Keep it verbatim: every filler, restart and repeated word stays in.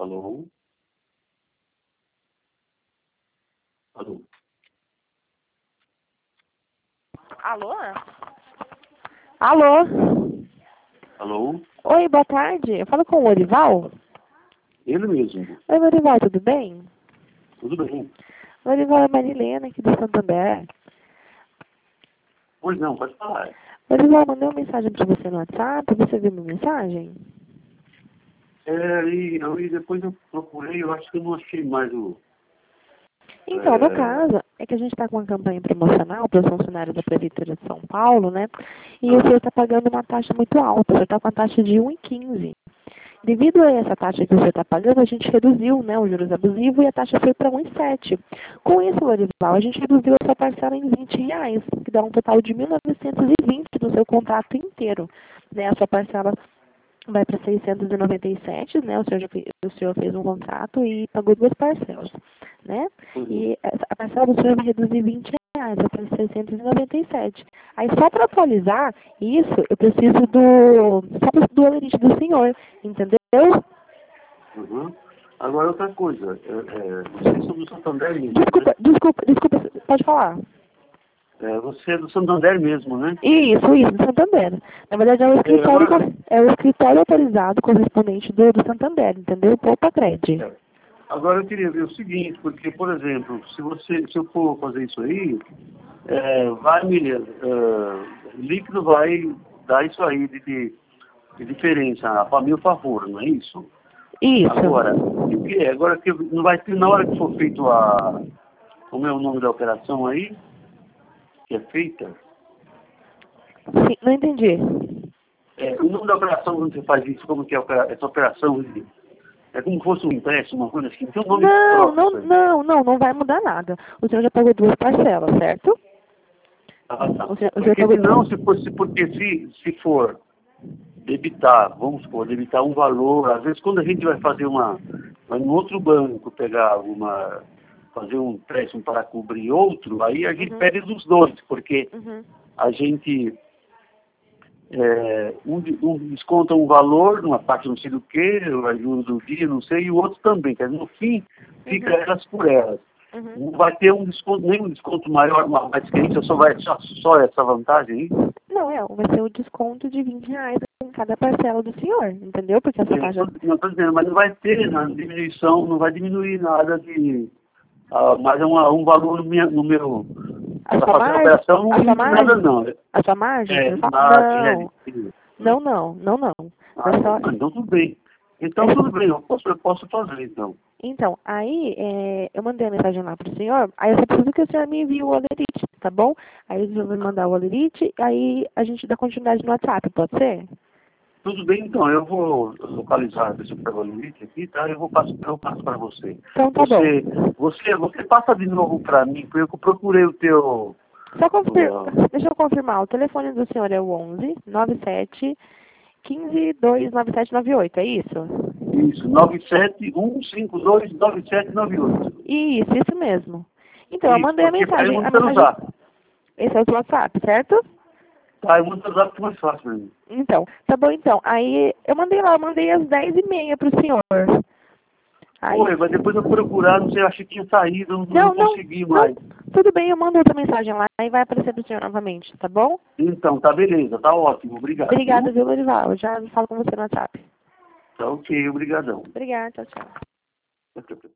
Alô? Alô? Alô? Alô? Alô? Oi, boa tarde. Eu falo com o Orival? Ele mesmo. Oi, Orival, tudo bem? Tudo bem? Orival é Marilena, aqui do Santander. Pois não, pode falar. Orival, eu mandei uma mensagem para você no WhatsApp. Você viu minha mensagem? É, e, eu, e depois eu procurei, eu acho que eu não achei mais o... Então, no É, caso, é que a gente está com uma campanha promocional para os funcionários da Prefeitura de São Paulo, né? E o ah, senhor está pagando uma taxa muito alta. Você está com a taxa de um vírgula quinze. Devido a essa taxa que você está pagando, a gente reduziu, né, os juros abusivos e a taxa foi para um vírgula sete. Com isso, Lorival, a gente reduziu a sua parcela em vinte reais, que dá um total de mil novecentos e vinte no seu contrato inteiro. Né? A sua parcela vai para seiscentos e noventa e sete, né? O senhor, já fez, o senhor fez um contrato e pagou duas parcelas, né? uhum. E essa- a parcela do senhor vai reduzir vinte reais, vai para seiscentos e noventa e sete. Aí só para atualizar isso, eu preciso do só do olerite do senhor, entendeu? Uhum. Agora outra coisa, é, é, vocês são do Santander mesmo, né? Desculpa, desculpa, desculpa, pode falar. É, você é do Santander mesmo, né? Isso, isso, do Santander. Na verdade é o É, escritório, agora, co- é o escritório autorizado correspondente do, do Santander, entendeu? Poupa Cred. é, agora eu queria ver o seguinte, porque, por exemplo, se você, se eu for fazer isso aí, é, vai me, é, líquido vai dar isso aí de, de, de diferença a meu favor, não é isso? Agora, e o Isso. que é? Agora que não vai ter, na hora que for feito a, como é o nome da operação aí, que é feita, Sim, não entendi. é, o nome da operação quando você faz isso, como que é opera- essa operação, de- é como se fosse um empréstimo, uma coisa assim, tem um nome Não, próprio não, isso aí. não, não, não vai mudar nada. O senhor já pagou duas parcelas, certo? Ah, tá. O senhor, o senhor Porque pagou senão, duas. se fosse, porque se, se for debitar, vamos supor, debitar um valor, às vezes quando a gente vai fazer uma, vai no outro banco pegar uma, fazer um empréstimo para cobrir outro, aí a gente Uhum, pede dos dois, porque uhum, a gente é, um, de- um desconta um valor, numa parte não sei do que, a juros do dia, não sei, e o outro também. Quer dizer, no fim, fica uhum, elas por elas. uhum. Não vai ter um desconto, nem um desconto maior, ma- mais que isso, só vai só, só essa vantagem aí. Não, é, vai ser o desconto de vinte reais em cada parcela do senhor, entendeu? Porque essa É, taxa. tô- não estou dizendo, mas não vai ter na diminuição, não vai diminuir nada de. Ah, mas é uma, um valor no, minha, no meu. A Para sua fazer a margem? operação não A sua diminui nada, margem? não. A sua margem? É, Você de fala? margem, é, Não, de, não, não, não, não. ah, Vai então, só. ah, então tudo bem. Então tudo bem, eu posso, eu posso fazer então. Então, aí é, eu mandei a mensagem lá pro senhor, aí eu só preciso que o senhor me envie o olerite, tá bom? Aí o senhor vai mandar o olerite, aí a gente dá continuidade no WhatsApp, pode ser? Tudo bem, então, eu vou localizar, deixa eu pegar o limite aqui, tá? Eu vou passo, eu passo para você. Então tá bom. Você, você, você passa de novo para mim, porque eu procurei o teu. Só confir... o, Deixa eu confirmar, o telefone do senhor é o onze, nove sete, quinze, dois nove sete nove oito, é isso? isso, nove sete um cinco dois nove sete nove oito. Isso, isso mesmo. Então, eu Isso, mandei a porque aí eu mensagem, mando a pelo mensagem, zap. esse é o WhatsApp, certo? Tá, eu mando pelo zap que é mais fácil para mim. Então, tá bom então. Aí eu mandei lá, eu mandei às dez e meia pro senhor. Aí, Oi, mas depois eu procurar, não sei, eu achei que tinha saído, eu não, não não, não, consegui não, mais. tudo bem, eu mando outra mensagem lá e vai aparecer pro senhor novamente, tá bom? Então, tá beleza, tá ótimo, obrigado, Obrigada, viu? viu, Lorival? Eu já falo com você no WhatsApp. Tá ok, obrigadão. Obrigada, tchau, tchau.